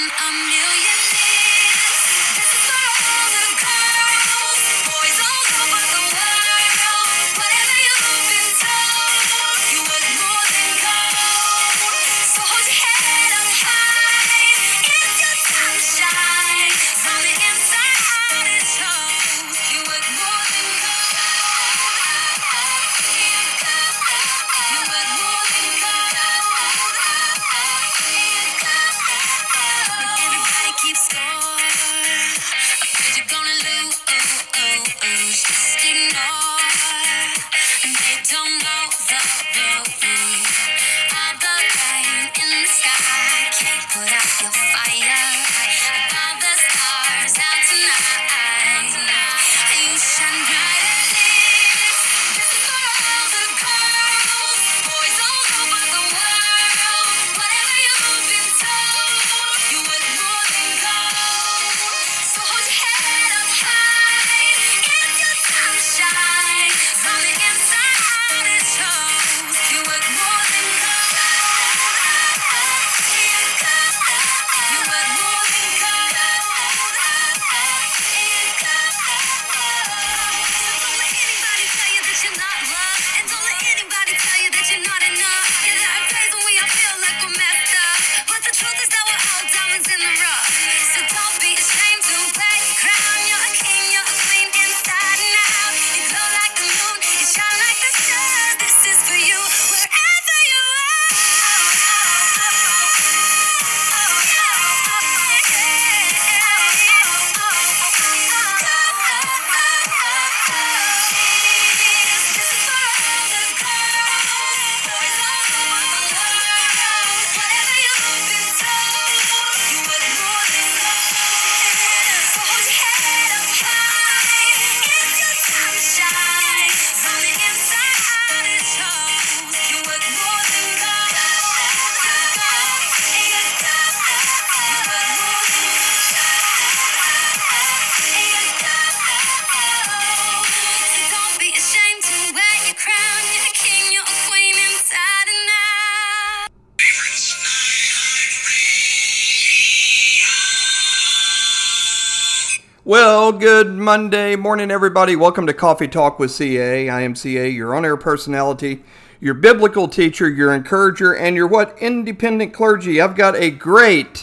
Well, good Monday morning, everybody. Welcome to Coffee Talk with CA. I am CA, your on-air personality, your biblical teacher, your encourager, and your independent clergy. I've got a great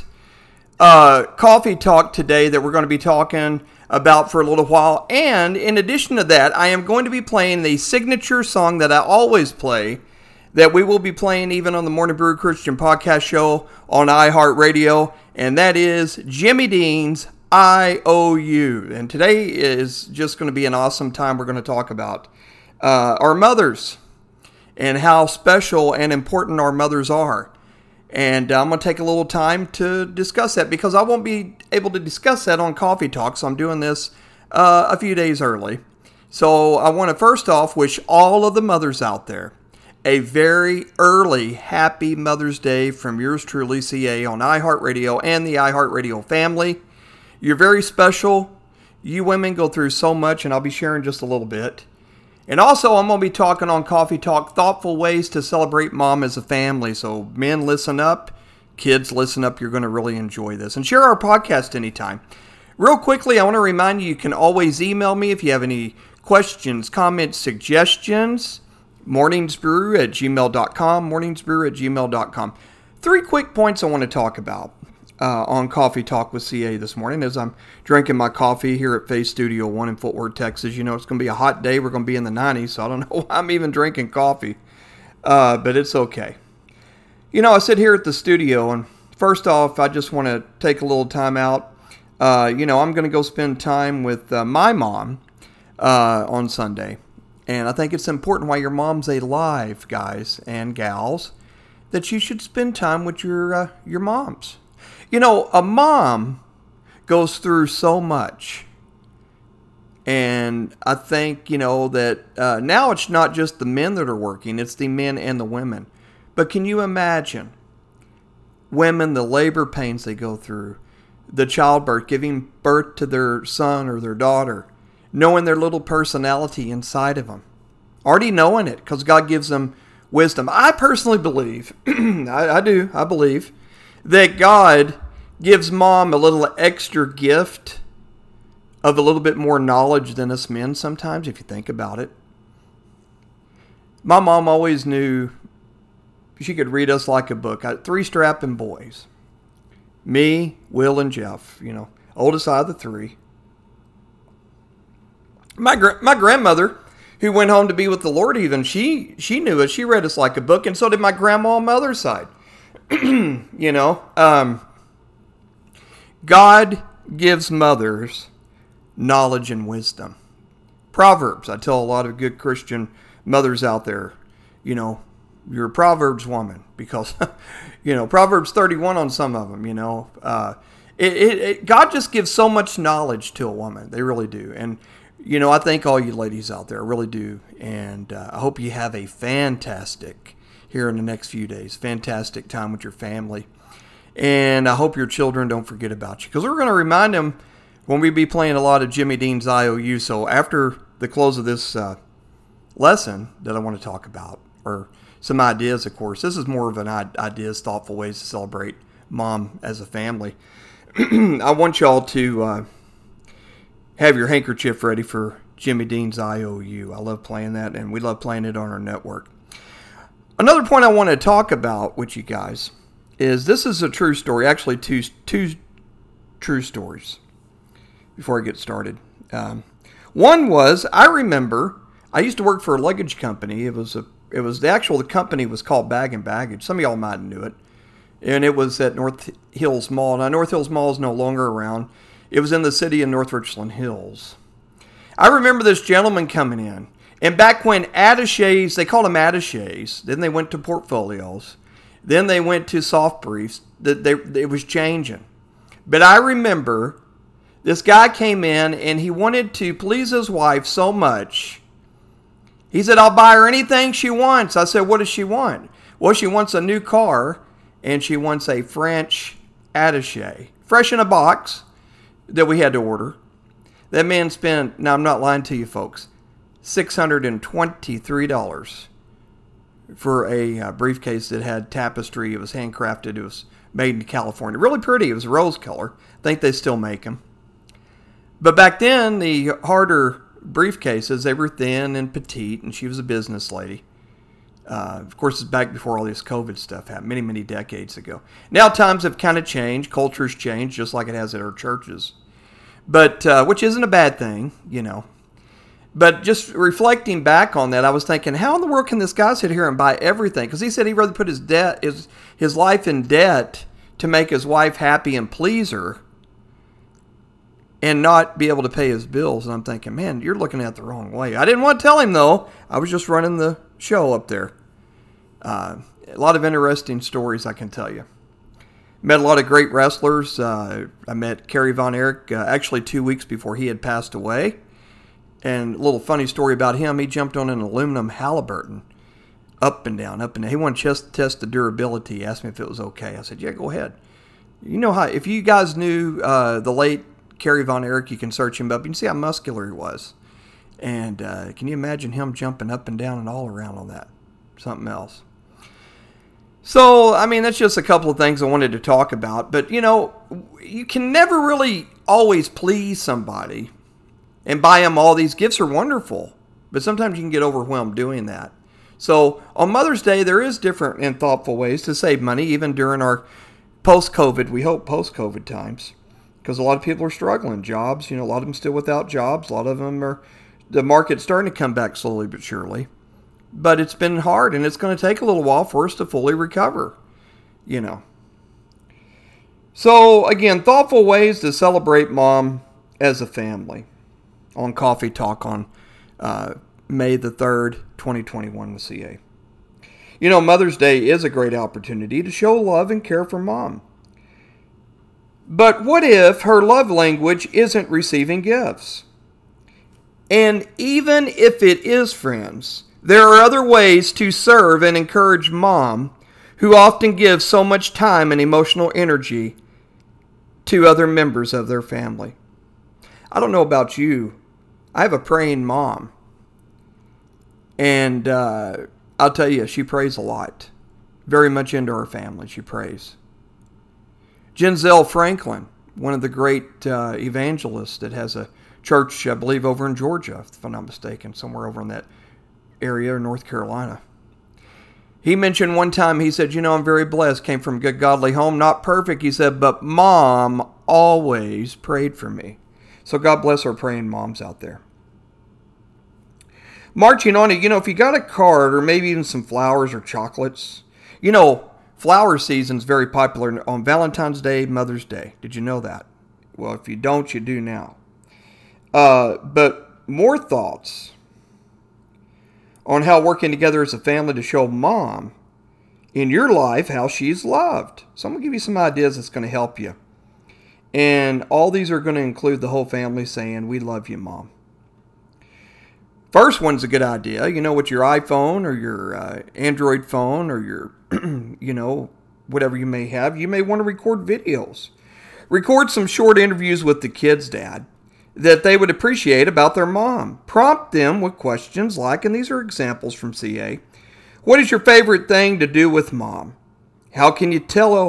coffee talk today that we're going to be talking about for a little while. And in addition to that, I am going to be playing the signature song that I always play, that we will be playing even on the Morning Brew Christian Podcast Show on iHeartRadio, and that is Jimmy Dean's IOU. And today is just going to be an awesome time. We're going to talk about our mothers and how special and important our mothers are. And I'm going to take a little time to discuss that because I won't be able to discuss that on Coffee Talk. So I'm doing this a few days early. So I want to first off wish all of the mothers out there a very early happy Mother's Day from yours truly, CA, on iHeartRadio and the iHeartRadio family. You're very special. You women go through so much, and I'll be sharing just a little bit. And also, I'm going to be talking on Coffee Talk, thoughtful ways to celebrate mom as a family. So men, listen up. Kids, listen up. You're going to really enjoy this. And share our podcast anytime. Real quickly, I want to remind you, you can always email me if you have any questions, comments, suggestions. morningsbrew@gmail.com, morningsbrew@gmail.com. 3 quick points I want to talk about on Coffee Talk with CA this morning as I'm drinking my coffee here at Face Studio 1 in Fort Worth, Texas. You know, it's going to be a hot day. We're going to be in the 90s, so I don't know why I'm even drinking coffee, but it's okay. You know, I sit here at the studio, and first off, I just want to take a little time out. I'm going to go spend time with my mom on Sunday, and I think it's important while your mom's alive, guys and gals, that you should spend time with your moms. You know, a mom goes through so much. And I think, that now it's not just the men that are working, it's the men and the women. But can you imagine women, the labor pains they go through, the childbirth, giving birth to their son or their daughter, knowing their little personality inside of them, already knowing it because God gives them wisdom. I personally believe, I believe, that God gives mom a little extra gift of a little bit more knowledge than us men sometimes, if you think about it. My mom always knew she could read us like a book. I had 3 strapping boys. Me, Will, and Jeff, oldest out of the 3. My grandmother, who went home to be with the Lord even, she knew us. She read us like a book, and so did my grandma on my other side. God gives mothers knowledge and wisdom. Proverbs, I tell a lot of good Christian mothers out there, you're a Proverbs woman because, Proverbs 31 on some of them, God just gives so much knowledge to a woman. They really do. And, I thank all you ladies out there. I really do. And I hope you have a fantastic, here in the next few days, fantastic time with your family. And I hope your children don't forget about you, because we're going to remind them when we be playing a lot of Jimmy Dean's IOU. So after the close of this lesson that I want to talk about, or some ideas, of course, this is more of an ideas, thoughtful ways to celebrate mom as a family. I want y'all to have your handkerchief ready for Jimmy Dean's IOU. I love playing that, and we love playing it on our network. Another point I want to talk about with you guys is this is a true story. Actually, two true stories before I get started. One was, I remember I used to work for a luggage company. The company was called Bag and Baggage. Some of y'all might knew it. And it was at North Hills Mall. Now, North Hills Mall is no longer around. It was in the city of North Richland Hills. I remember this gentleman coming in. And back when attaches, they called them attaches. Then they went to portfolios. Then they went to soft briefs. It was changing. But I remember this guy came in and he wanted to please his wife so much. He said, I'll buy her anything she wants. I said, what does she want? Well, she wants a new car and she wants a French attaché. Fresh in a box that we had to order. That man spent, now I'm not lying to you folks, $623 for a briefcase that had tapestry. It was handcrafted. It was made in California. Really pretty. It was rose color. I think they still make them. But back then, the harder briefcases, they were thin and petite, and she was a business lady. Of course, it's back before all this COVID stuff happened, many, many decades ago. Now times have kind of changed. Culture's changed, just like it has at our churches. But, which isn't a bad thing, But just reflecting back on that, I was thinking, how in the world can this guy sit here and buy everything? Because he said he'd rather put his life in debt to make his wife happy and please her and not be able to pay his bills. And I'm thinking, man, you're looking at it the wrong way. I didn't want to tell him, though. I was just running the show up there. A lot of interesting stories I can tell you. Met a lot of great wrestlers. I met Kerry Von Erich actually 2 weeks before he had passed away. And a little funny story about him, he jumped on an aluminum Halliburton up and down, up and down. He wanted to test the durability. He asked me if it was okay. I said, yeah, go ahead. You know how, if you guys knew the late Kerry Von Erich, you can search him up. You can see how muscular he was. And can you imagine him jumping up and down and all around on that? Something else. So, I mean, that's just a couple of things I wanted to talk about. But, you can never really always please somebody and buy them all these gifts are wonderful. But sometimes you can get overwhelmed doing that. So, on Mother's Day, there is different and thoughtful ways to save money, even during our post-COVID, we hope post-COVID times. Because a lot of people are struggling. Jobs, a lot of them still without jobs. A lot of them are, the market's starting to come back slowly but surely. But it's been hard, and it's going to take a little while for us to fully recover, So, again, thoughtful ways to celebrate mom as a family on Coffee Talk on May the 3rd, 2021 with CA. Mother's Day is a great opportunity to show love and care for mom. But what if her love language isn't receiving gifts? And even if it is, friends, there are other ways to serve and encourage mom who often gives so much time and emotional energy to other members of their family. I don't know about you. I have a praying mom. And I'll tell you, she prays a lot. Very much into her family, she prays. Genzel Franklin, one of the great evangelists that has a church, I believe, over in Georgia, if I'm not mistaken, somewhere over in that area, North Carolina. He mentioned one time, he said, I'm very blessed, came from a good godly home, not perfect, he said, but Mom always prayed for me. So God bless our praying moms out there. Marching on it, if you got a card or maybe even some flowers or chocolates, flower season's very popular on Valentine's Day, Mother's Day. Did you know that? Well, if you don't, you do now. But more thoughts on how working together as a family to show Mom in your life how she's loved. So I'm going to give you some ideas that's going to help you. And all these are going to include the whole family saying, we love you, Mom. First one's a good idea. With your iPhone or your Android phone or your, whatever you may have, you may want to record videos. Record some short interviews with the kids' dad that they would appreciate about their mom. Prompt them with questions like, and these are examples from CA, what is your favorite thing to do with Mom? How can you tell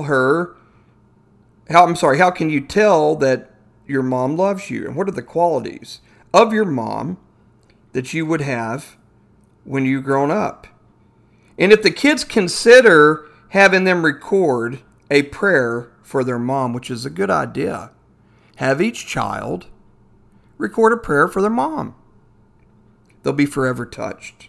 that your mom loves you? And what are the qualities of your mom that you would have when you grown up? And if the kids consider having them record a prayer for their mom, which is a good idea, have each child record a prayer for their mom. They'll be forever touched.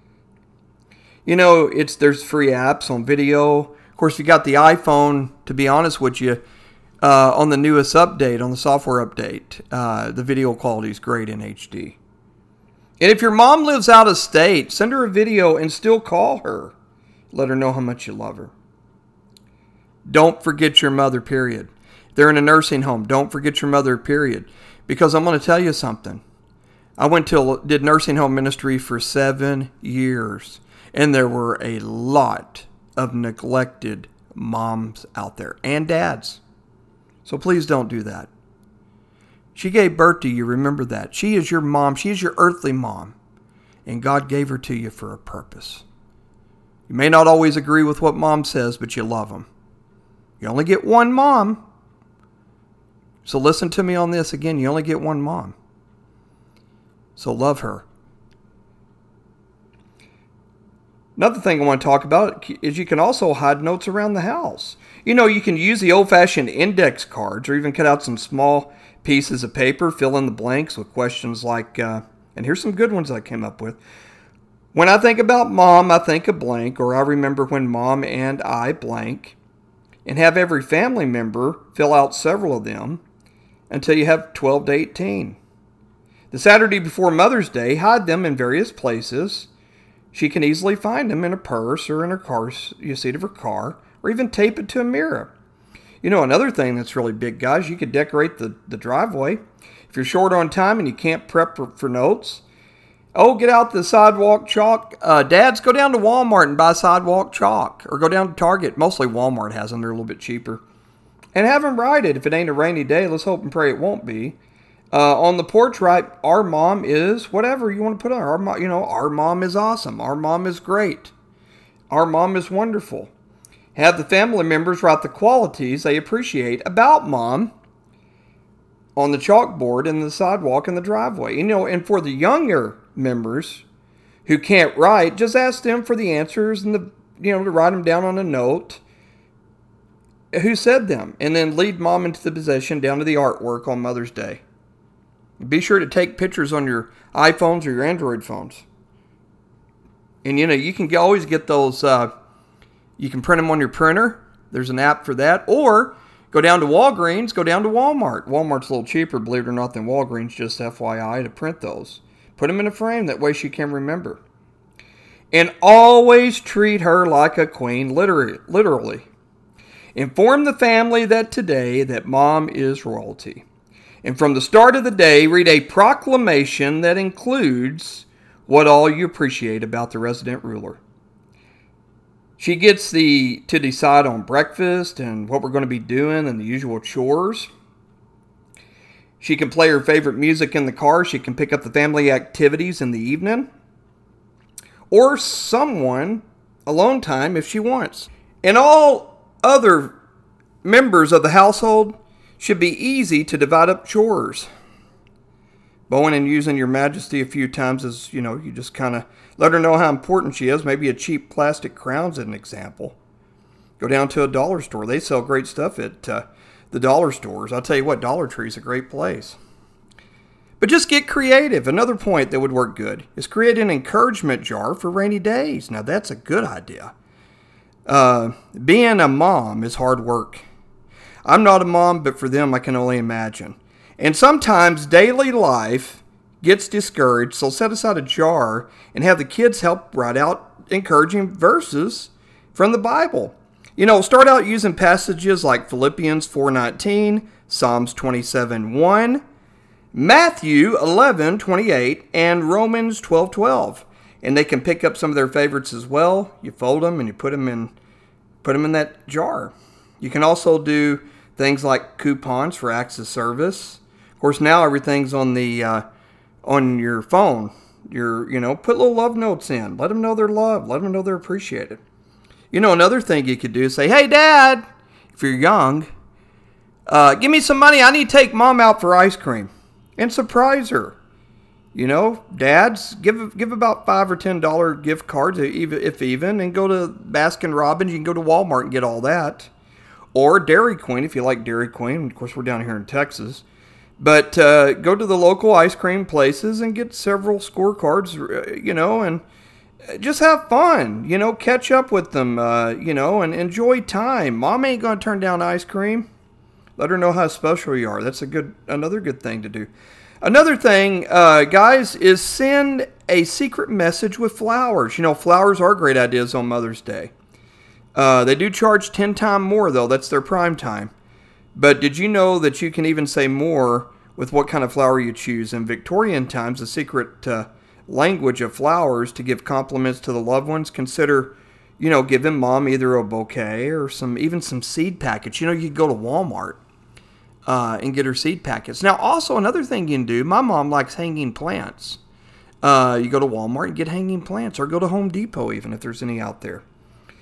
There's free apps on video. Of course, if you got the iPhone, to be honest with you, on the newest update, on the software update, the video quality is great in HD. And if your mom lives out of state, send her a video and still call her. Let her know how much you love her. Don't forget your mother, period. If they're in a nursing home, don't forget your mother, period. Because I'm going to tell you something. I did nursing home ministry for 7 years. And there were a lot of neglected moms out there and dads. So please don't do that. She gave birth to you. Remember that. She is your mom. She is your earthly mom. And God gave her to you for a purpose. You may not always agree with what Mom says, but you love them. You only get one mom. So listen to me on this again. You only get one mom. So love her. Another thing I want to talk about is you can also hide notes around the house. You can use the old-fashioned index cards or even cut out some small pieces of paper, fill in the blanks with questions like, and here's some good ones I came up with. When I think about Mom, I think of blank, or I remember when Mom and I blank, and have every family member fill out several of them until you have 12 to 18. The Saturday before Mother's Day, hide them in various places. She can easily find them in a purse or in her car, seat of her car, or even tape it to a mirror. Another thing that's really big, guys, you could decorate the driveway. If you're short on time and you can't prep for notes, get out the sidewalk chalk. Dads, go down to Walmart and buy sidewalk chalk, or go down to Target. Mostly Walmart has them. They're a little bit cheaper. And have them write it. If it ain't a rainy day, let's hope and pray it won't be. On the porch, write, our mom is whatever you want to put on. Our mom is awesome. Our mom is great. Our mom is wonderful. Have the family members write the qualities they appreciate about Mom on the chalkboard in the sidewalk in the driveway. And for the younger members who can't write, just ask them for the answers and to write them down on a note. Who said them? And then lead Mom into the possession down to the artwork on Mother's Day. Be sure to take pictures on your iPhones or your Android phones. And you can always get those, you can print them on your printer. There's an app for that. Or go down to Walgreens, go down to Walmart. Walmart's a little cheaper, believe it or not, than Walgreens, just FYI, to print those. Put them in a frame, that way she can remember. And always treat her like a queen, literally. Inform the family that Mom is royalty. And from the start of the day, read a proclamation that includes what all you appreciate about the resident ruler. She gets to decide on breakfast and what we're going to be doing and the usual chores. She can play her favorite music in the car. She can pick up the family activities in the evening. Or someone alone time if she wants. And all other members of the household should be easy to divide up chores. Bowing and using your majesty a few times is, you just kind of let her know how important she is. Maybe a cheap plastic crown's an example. Go down to a dollar store. They sell great stuff at the dollar stores. I'll tell you what, Dollar Tree's a great place. But just get creative. Another point that would work good is create an encouragement jar for rainy days. Now, that's a good idea. Being a mom is hard work. I'm not a mom, but for them, I can only imagine. And sometimes daily life gets discouraged, so set aside a jar and have the kids help write out encouraging verses from the Bible. Start out using passages like Philippians 4:19, Psalms 27:1, Matthew 11:28, and Romans 12:12. And they can pick up some of their favorites as well. You fold them and you put them in that jar. You can also do things like coupons for acts of service. Of course, now everything's on your phone. Put little love notes in. Let them know they're loved. Let them know they're appreciated. Another thing you could do is say, "Hey, Dad," if you're young, "give me some money. I need to take Mom out for ice cream," and surprise her. Dads, give about $5 or $10 gift cards, if even, and go to Baskin Robbins. You can go to Walmart and get all that, or Dairy Queen if you like Dairy Queen. Of course, we're down here in Texas. But go to the local ice cream places and get several scorecards, and just have fun, catch up with them, and enjoy time. Mom ain't going to turn down ice cream. Let her know how special you are. That's another good thing to do. Another thing, guys, is send a secret message with flowers. Flowers are great ideas on Mother's Day. They do charge 10 times more, though. That's their prime time. But did you know that you can even say more with what kind of flower you choose? In Victorian times, the secret language of flowers to give compliments to the loved ones, consider, giving Mom either a bouquet or even some seed packets. You could go to Walmart and get her seed packets. Now, also another thing you can do, my mom likes hanging plants. You go to Walmart and get hanging plants, or go to Home Depot even if there's any out there.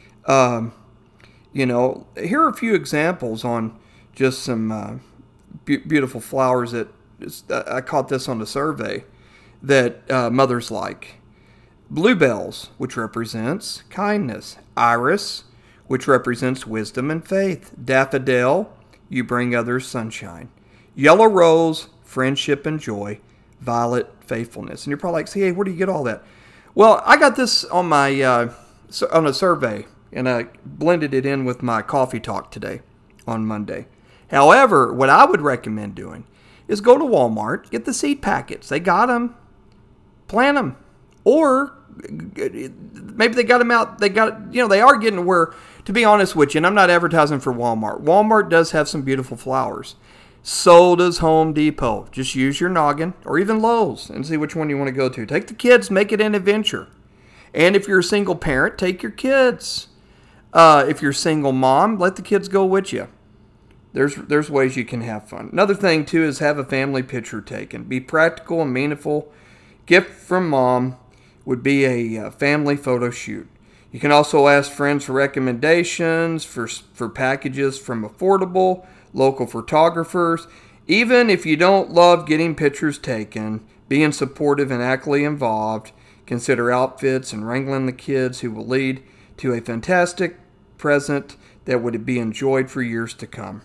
Here are a few examples on just some beautiful flowers that I caught this on the survey that mothers like. Bluebells, which represents kindness. Iris, which represents wisdom and faith. Daffodil, you bring others sunshine. Yellow rose, friendship and joy. Violet, faithfulness. And you're probably like, hey, where do you get all that? Well, I got this on my on a survey, and I blended it in with my coffee talk today on Monday. However, what I would recommend doing is go to Walmart, get the seed packets. They got them. Plant them. Or maybe they got them out. They are getting where, to be honest with you, and I'm not advertising for Walmart. Walmart does have some beautiful flowers. So does Home Depot. Just use your noggin, or even Lowe's, and see which one you want to go to. Take the kids, make it an adventure. And if you're a single parent, take your kids. If you're a single mom, let the kids go with you. There's ways you can have fun. Another thing, too, is have a family picture taken. Be practical and meaningful. Gift from Mom would be a family photo shoot. You can also ask friends for recommendations for packages from affordable local photographers. Even if you don't love getting pictures taken, being supportive and actively involved, consider outfits and wrangling the kids who will lead to a fantastic present that would be enjoyed for years to come.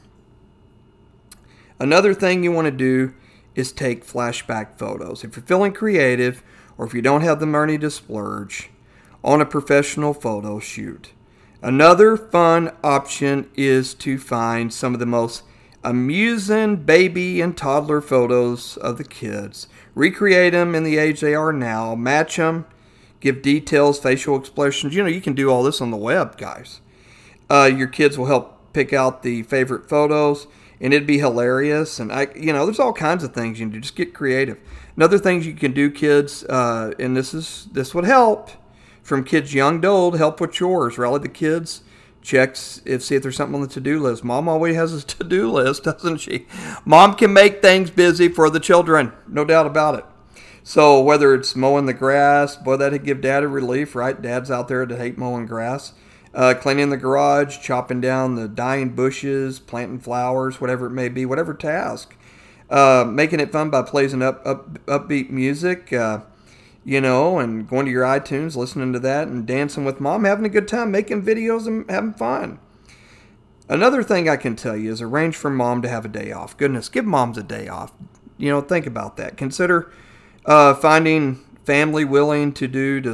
Another thing you want to do is take flashback photos. If you're feeling creative, or if you don't have the money to splurge on a professional photo shoot. Another fun option is to find some of the most amusing baby and toddler photos of the kids. Recreate them in the age they are now. Match them. Give details, facial expressions. You can do all this on the web, guys. Your kids will help pick out the favorite photos, and it'd be hilarious. And there's all kinds of things you can do. Just get creative. Another things you can do, kids, and this would help, from kids young to old, help with chores. Rally the kids. See if there's something on the to-do list. Mom always has a to-do list, doesn't she? Mom can make things busy for the children, no doubt about it. So whether it's mowing the grass, boy, that'd give Dad a relief, right? Dad's out there to hate mowing grass. Cleaning the garage, chopping down the dying bushes, planting flowers, whatever it may be, whatever task. Making it fun by playing upbeat music, and going to your iTunes, listening to that, and dancing with mom, having a good time, making videos and having fun. Another thing I can tell you is arrange for mom to have a day off. Goodness, give moms a day off. Think about that. Consider finding family willing to do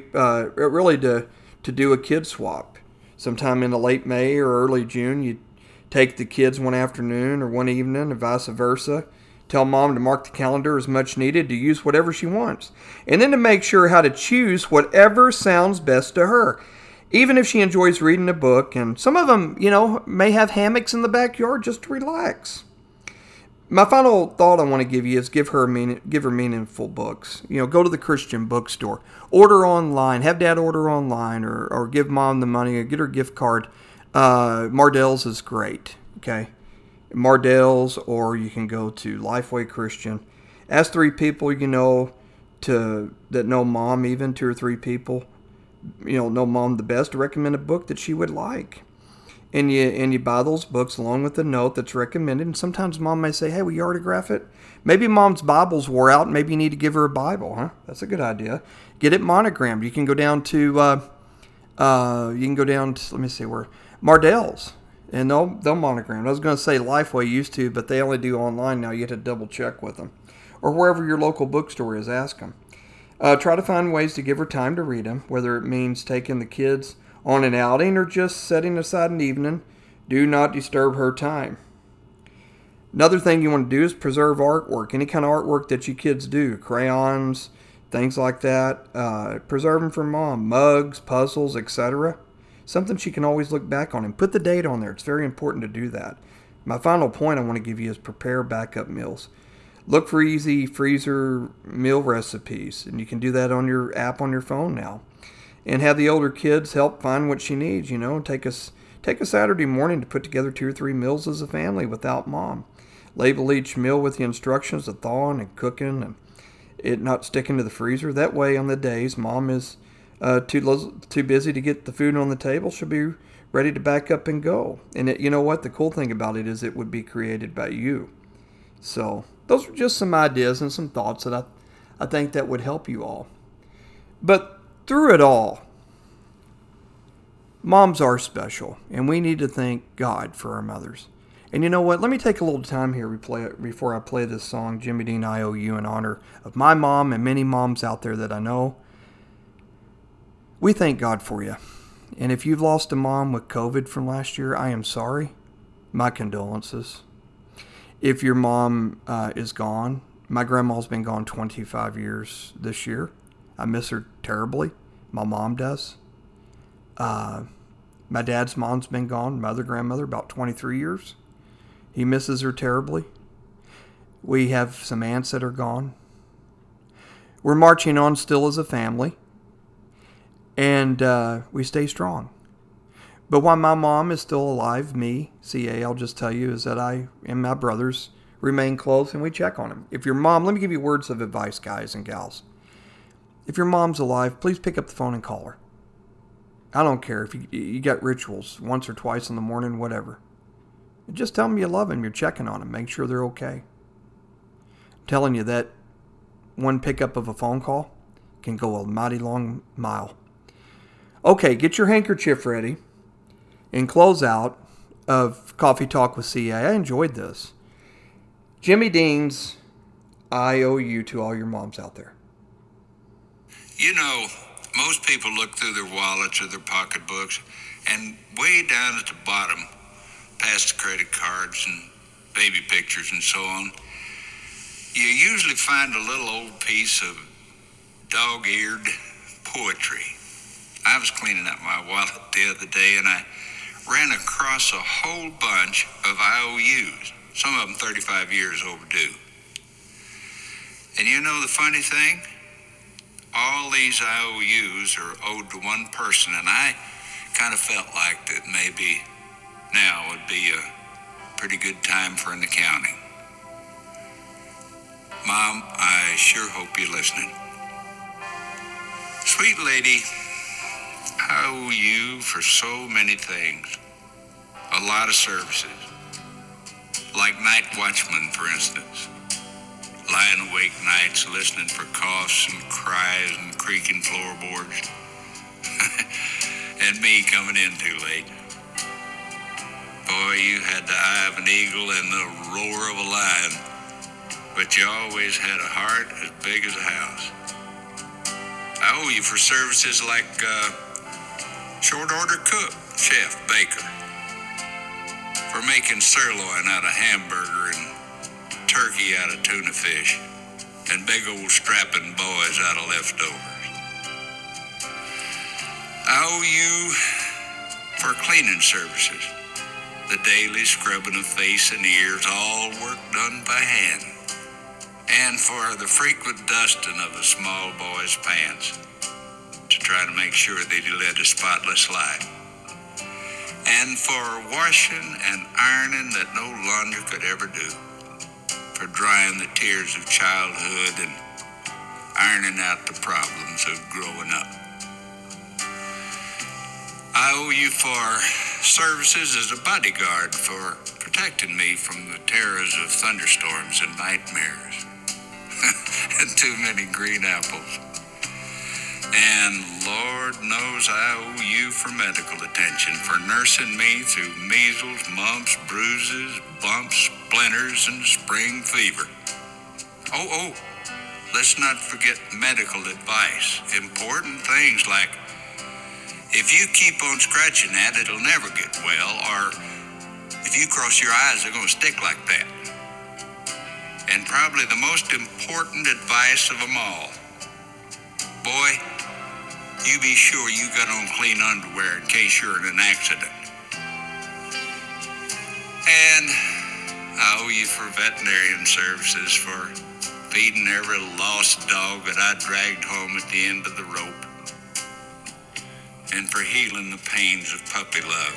a kid swap. Sometime in the late May or early June, you take the kids one afternoon or one evening, or vice versa. Tell mom to mark the calendar as much needed to use whatever she wants. And then to make sure how to choose whatever sounds best to her. Even if she enjoys reading a book, and some of them, may have hammocks in the backyard just to relax. My final thought I want to give you is give her meaningful books. Go to the Christian bookstore. Order online. Have dad order online or give mom the money or get her gift card. Mardell's is great. Okay. Mardell's, or you can go to Lifeway Christian. Ask 3 people that know mom, even 2 or 3 people, know mom the best, to recommend a book that she would like. And you buy those books along with the note that's recommended. And sometimes mom may say, hey, will you autograph it? Maybe mom's Bible's wore out. Maybe you need to give her a Bible, huh? That's a good idea. Get it monogrammed. You can go down to, let me see where, Mardell's. And they'll monogram. I was going to say Lifeway used to, but they only do online now. You have to double check with them. Or wherever your local bookstore is, ask them. Try to find ways to give her time to read them, whether it means taking the kids on an outing or just setting aside an evening. Do not disturb her time. Another thing you want to do is preserve artwork. Any kind of artwork that you kids do. Crayons, things like that. Preserve them for mom. Mugs, puzzles, etc. Something she can always look back on, and put the date on there. It's very important to do that. My final point I want to give you is prepare backup meals. Look for easy freezer meal recipes, and you can do that on your app on your phone now. And have the older kids help find what she needs. Take a Saturday morning to put together 2 or 3 meals as a family without mom. Label each meal with the instructions of thawing and cooking, and it not sticking to the freezer. That way, on the days mom is too busy to get the food on the table, she'll be ready to back up and go. And you know what? The cool thing about it is it would be created by you. So those are just some ideas and some thoughts that I think that would help you all. But through it all, moms are special, and we need to thank God for our mothers. And you know what? Let me take a little time here before I play this song, Jimmy Dean, I Owe You, in honor of my mom and many moms out there that I know. We thank God for you. And if you've lost a mom with COVID from last year, I am sorry. My condolences. If your mom is gone, my grandma's been gone 25 years this year. I miss her terribly. My mom does. My dad's mom's been gone, my other grandmother, about 23 years. He misses her terribly. We have some aunts that are gone. We're marching on still as a family. And we stay strong. But while my mom is still alive, me, CA, I'll just tell you, is that I and my brothers remain close and we check on them. If your mom, let me give you words of advice, guys and gals. If your mom's alive, please pick up the phone and call her. I don't care if you got rituals once or twice in the morning, whatever. Just tell them you love them, you're checking on them, make sure they're okay. I'm telling you that one pickup of a phone call can go a mighty long mile. Okay, get your handkerchief ready. In close out of Coffee Talk with CA, I enjoyed this. Jimmy Dean's I Owe You to all your moms out there. Most people look through their wallets or their pocketbooks, and way down at the bottom, past the credit cards and baby pictures and so on, you usually find a little old piece of dog-eared poetry. I was cleaning up my wallet the other day, and I ran across a whole bunch of IOUs, some of them 35 years overdue. And the funny thing? All these IOUs are owed to one person, and I kind of felt like that maybe now would be a pretty good time for an accounting. Mom, I sure hope you're listening. Sweet lady, I owe you for so many things. A lot of services. Like night watchman, for instance. Lying awake nights listening for coughs and cries and creaking floorboards. And me coming in too late. Boy, you had the eye of an eagle and the roar of a lion. But you always had a heart as big as a house. I owe you for services like short order cook, chef, baker. For making sirloin out of hamburger and turkey out of tuna fish. And big old strapping boys out of leftovers. I owe you for cleaning services. The daily scrubbing of face and ears, all work done by hand. And for the frequent dusting of the small boy's pants to try to make sure that he led a spotless life. And for washing and ironing that no launder could ever do. For drying the tears of childhood and ironing out the problems of growing up. I owe you for services as a bodyguard for protecting me from the terrors of thunderstorms and nightmares. And too many green apples. And Lord knows I owe you for medical attention, for nursing me through measles, mumps, bruises, bumps, splinters, and spring fever. Oh, let's not forget medical advice. Important things like, if you keep on scratching that, it'll never get well, or if you cross your eyes, they're going to stick like that. And probably the most important advice of them all, boy, you be sure you got on clean underwear in case you're in an accident. And I owe you for veterinarian services, for feeding every lost dog that I dragged home at the end of the rope, and for healing the pains of puppy love.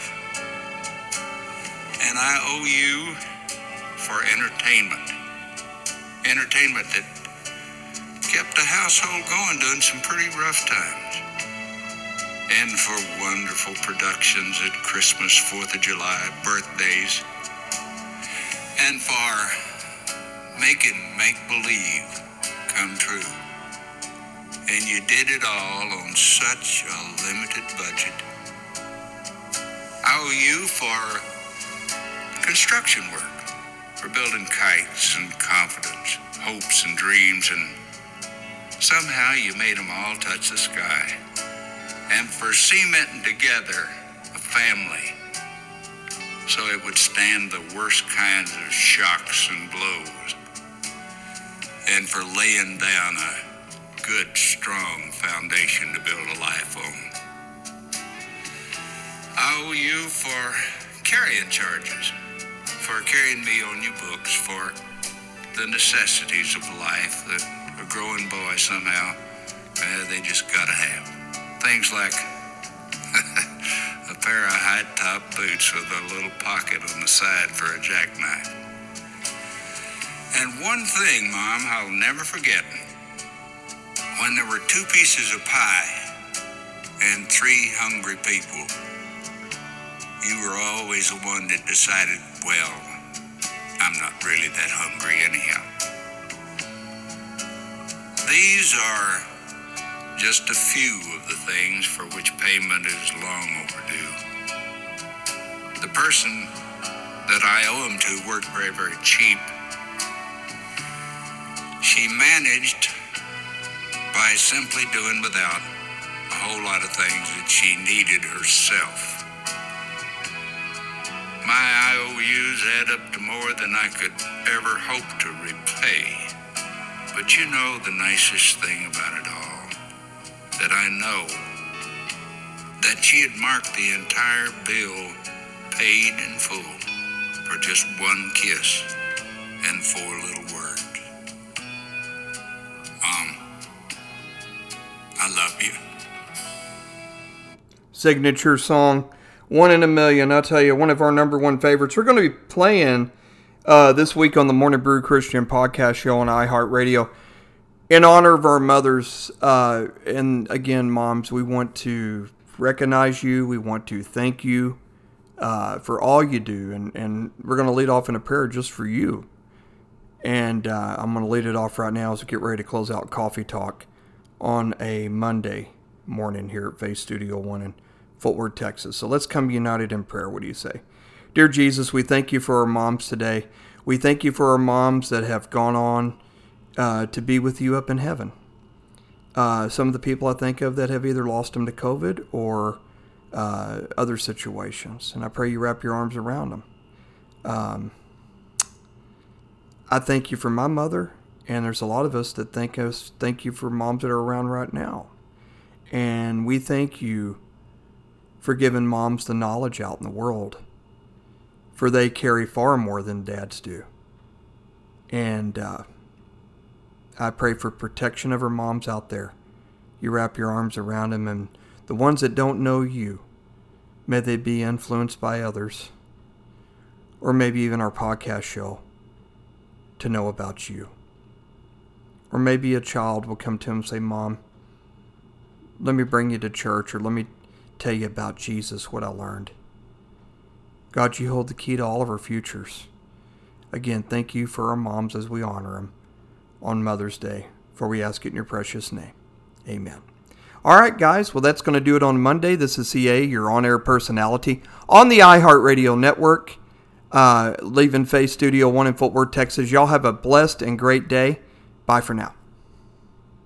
And I owe you for entertainment. Entertainment that kept the household going during some pretty rough times. And for wonderful productions at Christmas, 4th of July, birthdays. And for making make-believe come true. And you did it all on such a limited budget. I owe you for construction work. For building kites and confidence, hopes and dreams, and somehow you made them all touch the sky. And for cementing together a family so it would stand the worst kinds of shocks and blows. And for laying down a good, strong foundation to build a life on. I owe you for carrying charges. For carrying me on your books, for the necessities of life that a growing boy somehow, they just gotta have. Things like a pair of high-top boots with a little pocket on the side for a jackknife. And one thing, Mom, I'll never forget. When there were 2 pieces of pie and 3 hungry people, you were always the one that decided, well, I'm not really that hungry anyhow. These are just a few of the things for which payment is long overdue. The person that I owe them to worked very, very cheap. She managed by simply doing without a whole lot of things that she needed herself. My IOUs add up to more than I could ever hope to repay. But you know the nicest thing about it all, that I know that she had marked the entire bill paid in full for just 1 kiss and 4 little words. Mom, I love you. Signature song. 1 in a Million. I'll tell you, one of our number 1 favorites. We're going to be playing this week on the Morning Brew Christian Podcast Show on iHeartRadio in honor of our mothers. And again, moms, we want to recognize you. We want to thank you for all you do. And we're going to lead off in a prayer just for you. And I'm going to lead it off right now as we get ready to close out Coffee Talk on a Monday morning here at Faith Studio One in Fort Worth, Texas. So let's come united in prayer. What do you say? Dear Jesus, we thank you for our moms today. We thank you for our moms that have gone on to be with you up in heaven. Some of the people I think of that have either lost them to COVID or other situations. And I pray you wrap your arms around them. I thank you for my mother, and there's a lot of us that thank you for moms that are around right now. And we thank you for giving moms the knowledge out in the world, for they carry far more than dads do. And I pray for protection of our moms out there. You wrap your arms around them, and the ones that don't know you, may they be influenced by others, or maybe even our podcast show, to know about you. Or maybe a child will come to him and say, Mom, let me bring you to church, or let me tell you about Jesus, what I learned. God, you hold the key to all of our futures. Again, thank you for our moms as we honor them on Mother's Day, for we ask it in your precious name. Amen. All right, guys. Well, that's going to do it on Monday. This is CA, your on-air personality on the iHeartRadio network. Leaving Faith Studio One in Fort Worth, Texas. Y'all have a blessed and great day. Bye for now.